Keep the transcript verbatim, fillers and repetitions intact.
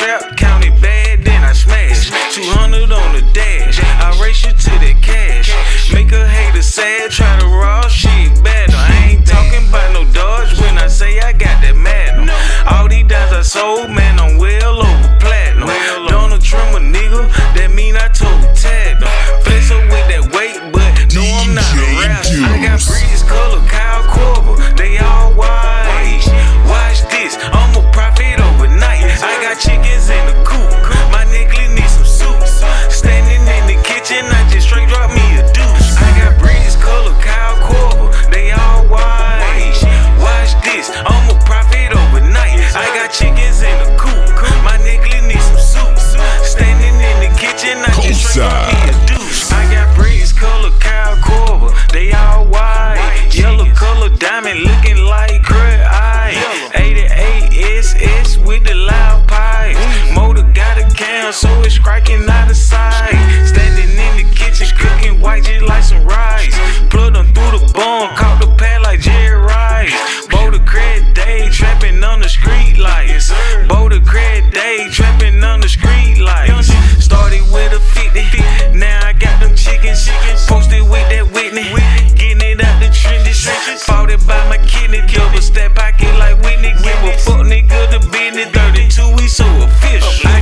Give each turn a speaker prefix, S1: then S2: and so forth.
S1: trap, count it bad, then I smash. two hundred on the dash, I race you to that cash. Make a hater sad, try to raw shit bad. I ain't talking about no Dodge when I say I got that Magnum. All these dimes I sold, man, I'm well over platinum. Donald Trump a nigga, that mean I told tag them. Flex up with that weight, but no, I'm not a rapper. I got breezes color, Kyle Korver, they all white. Watch this, I'm a profit overnight. I got chickens in the coop, my necklace needs some suits. Standing in the kitchen, I just straight drop me a deuce. I got breezes color, Kyle Korver, they all white. Watch this, I'm a profit overnight. I got chickens in the coop, my necklace needs some suits. Standing in the kitchen, I just straight drop me a deuce. I got breezes color, Kyle Korver, they all white. Yellow color diamond looking like crud eye. eighty-eight S S with the loud pipe. Motor got a cam, so it's cracking out of sight. Standing in the kitchen cooking white just like some rice. Plug them through the bone, caught the pad like Jerry Rice. Boulder Cred Day, trapping on the street lights. Boulder Cred Day, trapping on the street lights. Started with a fifty, now I got them chickens. Posted with that Whitney, getting it out the trenches. Fought it by my kidney, double step pocket like Whitney. Give a fuck nigga the business, thirty-two we so official.